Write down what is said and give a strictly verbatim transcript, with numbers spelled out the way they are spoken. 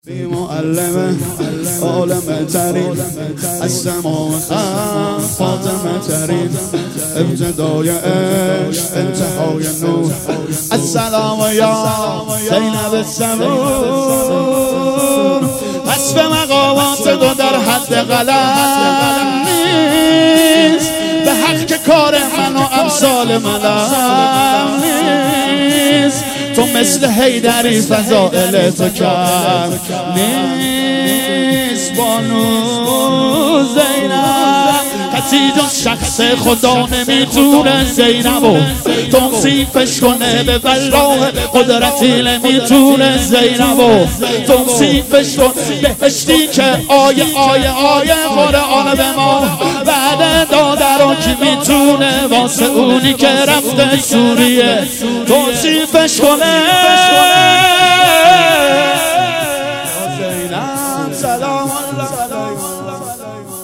بی معلمه عالم ترین از سماع خلق فاطمه ترین ابتدای عشق انتهای نور السلام یا زینب صبور حسب مقامات دو در حد قلم نیست به حق که کار من و امثال منم نیست تو مثل حیدری فضائل تو کم نیست بانو زینب کسی جز شخص خدا نمیتونه زینب و توصیفش کنه به والله قدرتی نمیتونه زینب و توصیفش کنه بهشتی که آیه آیه آیه قرآن به ما بعد داده رو کی میتونه واسه اونی که رفته سوریه توصیفش کنه زینب سلام الله